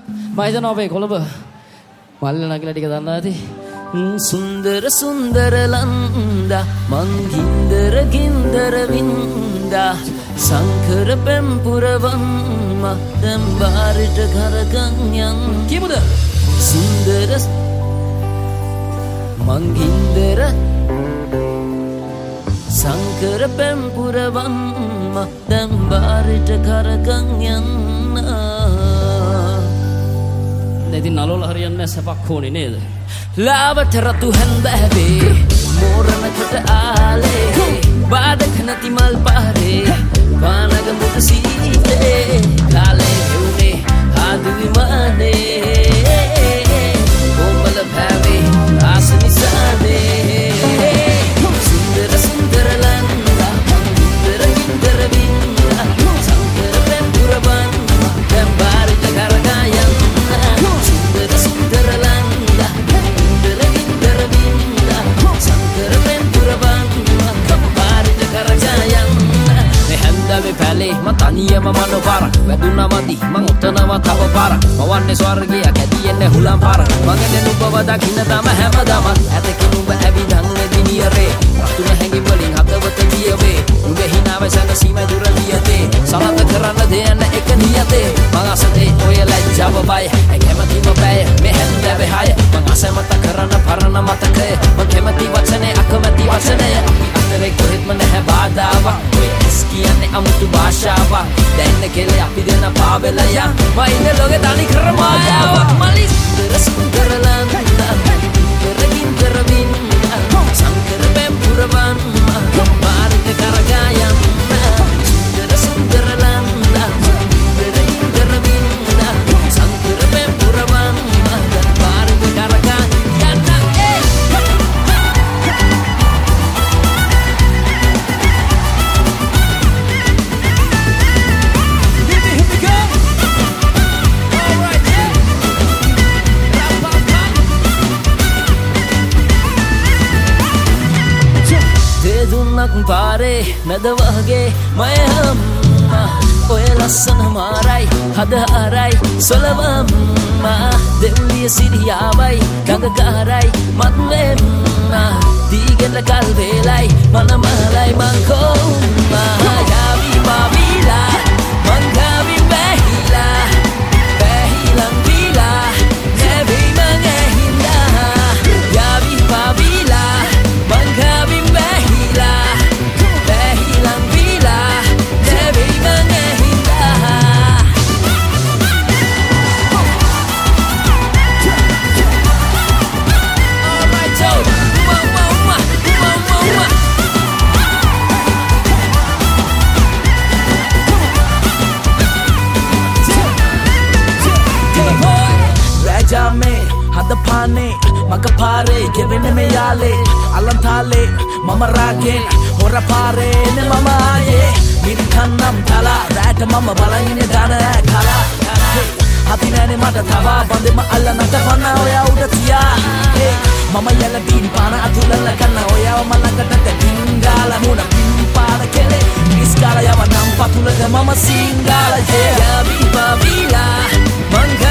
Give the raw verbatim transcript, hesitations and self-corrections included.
මයිදන ඔබේ කොළඹ මල්ල නගිලා ටික දන්නවා ඇති. සුන්දර සුන්දර ලන්දා මං ගින්දර ගින්දර වින්දා සංකර පෙම්පුරවම්ම දැන් බාරට කරගන් යන් කියමුද සුන්දර මං ගින්දර සංකර පෙම්පුරවම්ම දැන් බාරට කරගන් යන්න ඉතින් නලෝල හරියන්නේ නැහැ සපක් ඕනේ නේද ලාවට රතු හැන්දෑවේ මෝරණකට ආලේ බාධක නැති මල් පාරේ පානග මුද සීතේ කාලේ හෙවුනේ ආදු විමානේ කොමල භාවේ ආස නිසානේ සුන්දර සුන්දර ලන්දා සුන්දර ගින්දර වින්දා සංකර පෙම්පුරවන් දැන් බාරිට කරගයන් සුන්දර සුන්දර ලන්දා ගින්දර ගින්දර වින්දා සංකර පෙම්පුරවන් දැන් බාරිට කරගයන් මේ හැන්දාවේ පැලේ මං තනියම මනෝපාර වැදුනා මදි මං උතනවා තව පාර මවන්නේ ස්වර්ගය කැදියෙන්නේ හුලම් පාර මගේ නුඹව දකින්න තම හැමදාම ඇතකින් නුඹ ඇවිදන් දිනියරේ රතුන හැංගි වලින් හදවත දියවේ නුඹේ හිනාව සංගසීම දුර දියතේ සලත කරන්න දෙයන්න එක නියතේ මං අසතේ ඔය ලැජ්ජාව බය කැමැතිම බය මේ හැන්දාවේ හය මං අසමත කරන්න පරණ මතකය මං කැමැති වචනේ අකමැති වචනය අපි අතරේ කොහෙත්ම නැහැ බාධාවක් ඔය කිස් කියන්නේ අමුතු භාෂාවක් දැන් කෙලේ අපි දෙන පාවෙලා යන් මයින්ද ලෝකේ තනි කර මායාවක් මලිස් සුන්දර ලන්දා ගින්දර වින්දා සංකර පෙම්පුරවන් මාරිට කරගයන් සුන්දර සුන්දර ලන්දා ගින්දර වින්දා සංකර පෙම්පුරවන් මාරිට කරගයන් පාරේ නැද වගේ මය අම්මා ඔය ලස්සන මාරයි හද ආරයි සොලවම්මා දෙව්ලිය සිරියාවයි ගඟකාරයි මත්වෙම්මා දීගෙල කල් වේලයි මනමලයි මංකෝම්මා යාවි පාවිලා මංගාවි බැහිලා බැහිලන් විලා නැවි මං ඇහිලා යාවි පාවිලා මංගාවි බැහිලා Hadapane, magapare, giving me yale, alantale, mama ragen, hora pare, ne mama ye, mirikanam tala, that mama balayine dana kala, hatinane mata tava, bandema alana tavana oya udatia, mama yala din pana atulala kana oya malangata tingala muna pimpara kele, iskala yawa nam patulaga mama singala, yeah, viva vila, manga